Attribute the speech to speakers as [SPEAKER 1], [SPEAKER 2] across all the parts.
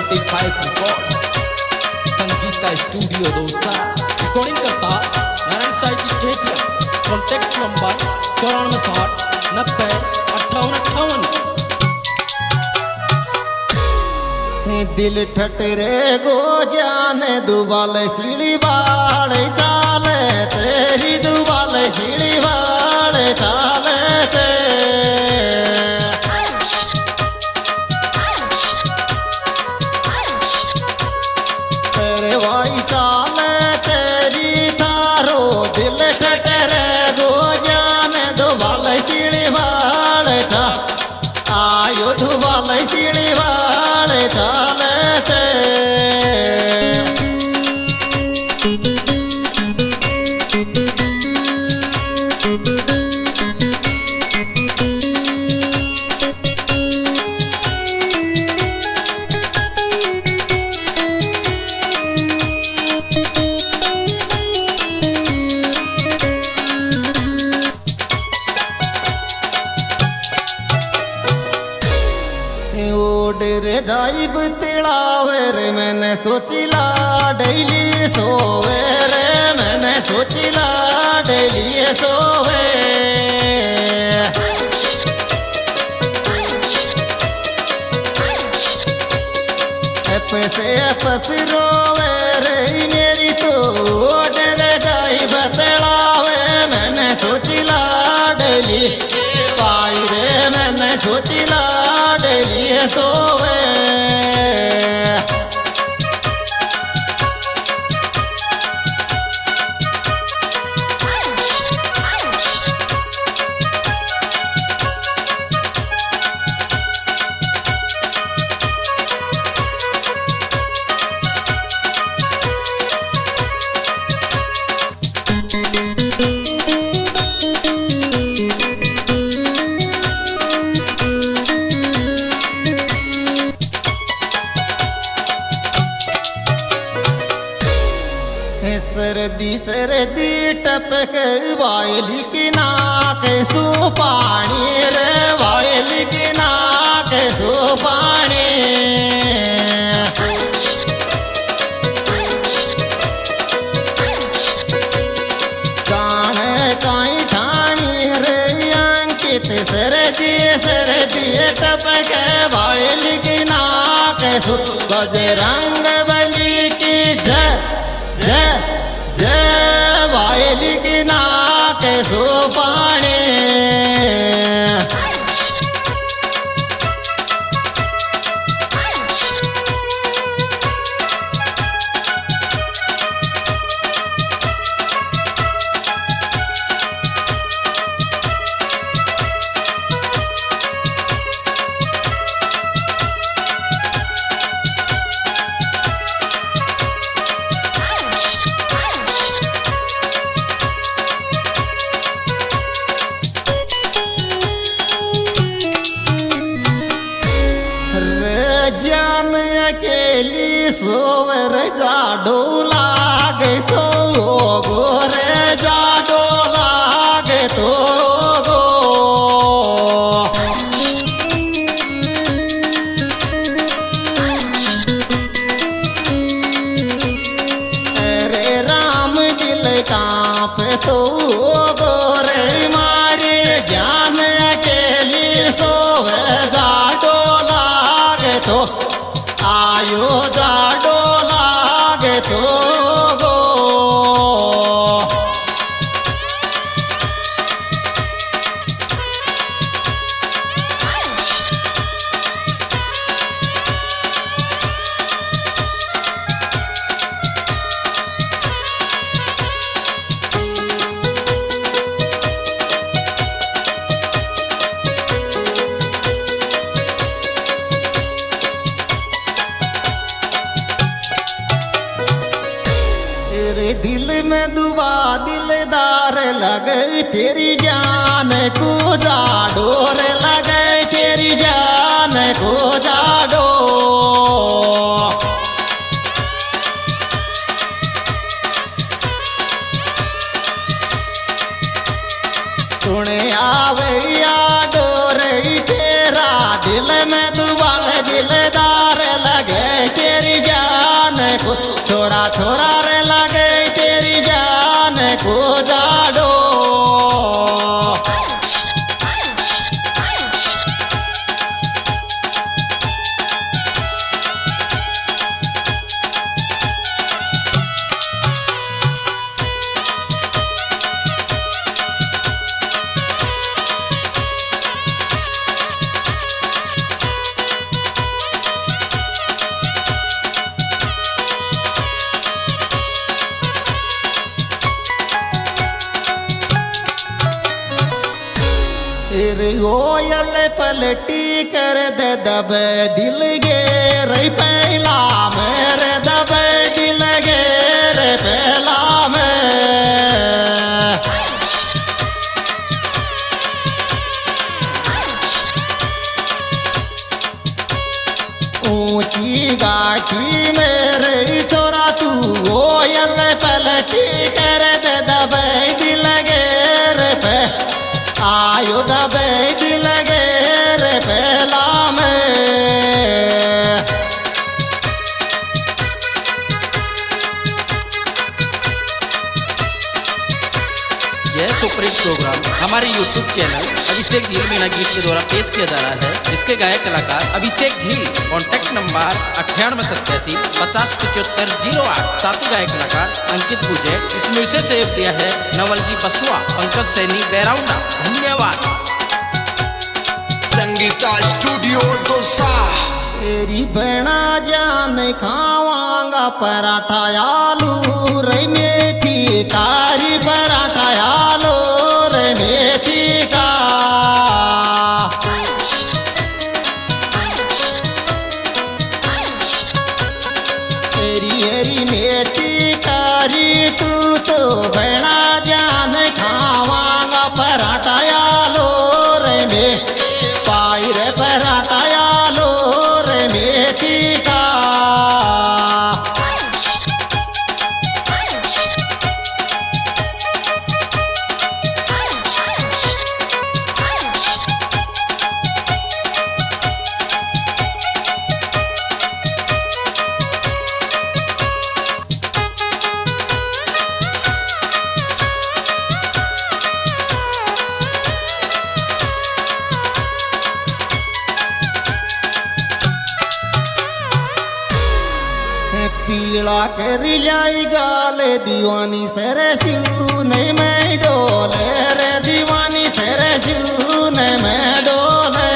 [SPEAKER 1] 25 records Sangeeta studio Dausa recording करता Narayan Sai ji Thethiya. Contact number 9460 90 58।
[SPEAKER 2] दिल ठटरे गो जान दुबाल सीढ़ी बाल चाले तेरी दुबाल सीढ़ी बाल चाले तेरे भाई चाले तेरी थारो दिल ठटरे गो जान दुबाल सीढ़ी बाल चा आयो दुबाल सीढ़ी बाल चाले रे जाइब तिड़ावे रे मैंने सोचिला डेली सोवे रे मैंने सोचिला डेली सोवे पैसे पस रोवे रे मेरी तो डरे जाइब तिड़ावे मैंने सोचिला डेली पाई रे मैंने सोचिला डेली सोवे सरदी सरदी टपक वायली की नाक सो पानी रे वायली की नाक सो पानी गान काई ठाणी रे अंकित सरदी सरदी टपक वायली की नाक सो बजरंग बली की जय जय जय वायली की नाक सो पानी जान अकेली सोवर जाडो लागे तो गोरे जाडो लागे तो गो अरे राम दिल कांप तो गोरे मारे जान अकेली सोवे जाडो तो आयो जाडो लागे तो गो दिल में दुआ दिलदार लगे तेरी जान को जाडो रे लगे तेरी जान को जाडो सुने आवे याडो रे तेरा दिल में दुआ दिलदार लगे छोरा छोरा रे लगे तेरी जान को जाडो। ओयल पलटी कर दे दबे दिल गे रे पहला मेरे दबे दिल गे रे पहला में। ऊंची गाठी मेरे छोरा तू ओयल पलटी कर दे दबे दिल गे रे पे आयो दबे दिल गे रे पहला में।
[SPEAKER 1] यह सुपरहिट प्रोग्राम हमारे YouTube चैनल अभिषेक झील मीणा गीत के द्वारा पेश किया जा रहा है, जिसके गायक कलाकार अभिषेक झील। Contact number 9887 50 75 08। साथी गायक कलाकार अंकित गुजर। इस म्यूजिक से दिया है नवलजी बसुआ, पंकज सैनी, बैराउंडा। धन्यवाद।
[SPEAKER 3] संगीता स्टूडियो दोसा।
[SPEAKER 2] तेरी बना जान खावांगा पराठा आलू रे मेथी कारी पराठा आलू रे मेथी का। तेरी हरी मेथी कारी तू तो बना जान खावांगा पराठा आलू रे में पाई रे पराठा आलू रे मेथी का। पीला कर लाई गाले दीवानी सरे शिव नहीं मैं डोले रे दीवानी सरे शिव नहीं मैं डोले।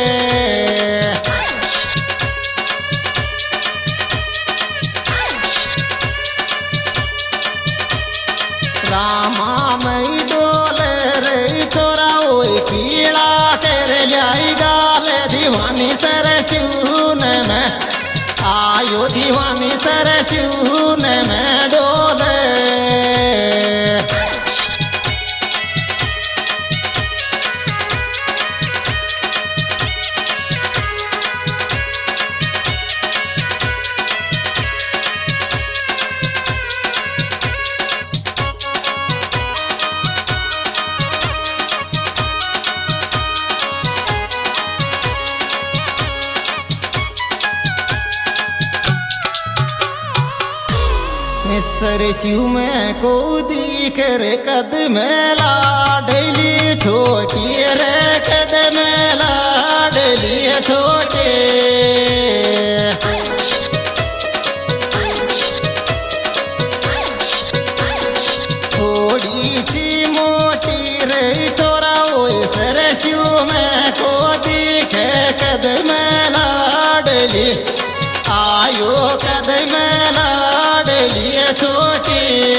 [SPEAKER 2] रामा मैं डोले रे छोरा ओए पीला कर लाई गाले दीवानी सरे शिव नहीं मैं आयो दीवानी सर शिव ने मैं डोले। सर शिव में को दिख रे कद में लाडली छोटी रे कद में लाडली छोटे। थोड़ी सी मोटी रे छोरा ओए सर शिव में को दिखे कद में लाडली आयो कद में लाडली छोटी।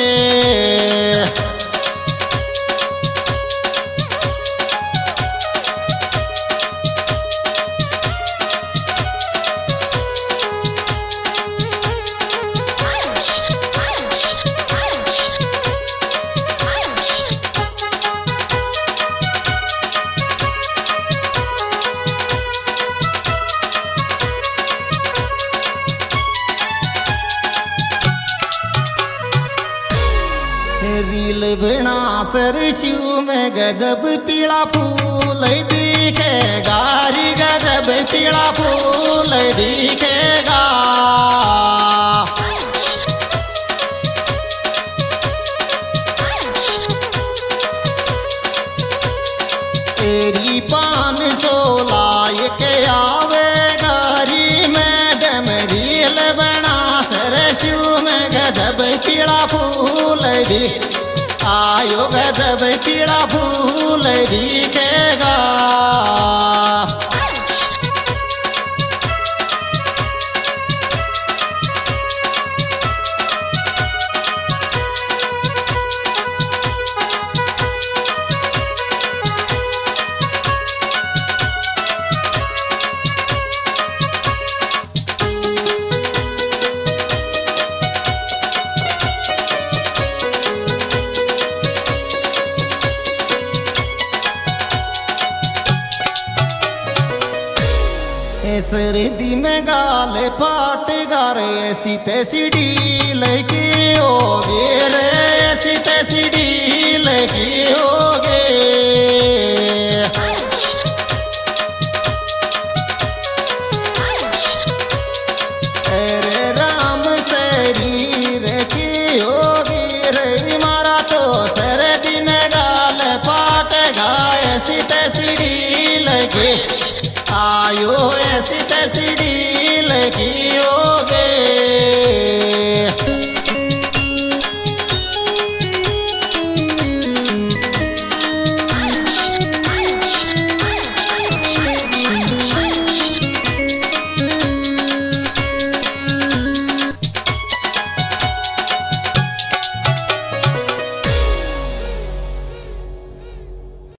[SPEAKER 2] रील बिना सर शिव में गजब पीला फूल दिखेगा री गजब पीला फूल दिखेगा। पीड़ा फूल भी आयो गजब पीड़ा फूल दिखेगा। इस रिद्धि में गाल फाट गारे ऐसी तैसी डील की होगे रे, ऐसी तैसी डील की होगे। अरे राम शरीर की होगी रे, मारा तो सरदी में गाल फाट गा ऐसी तैसी डील की आयो ऐसी तैसी डील की हो।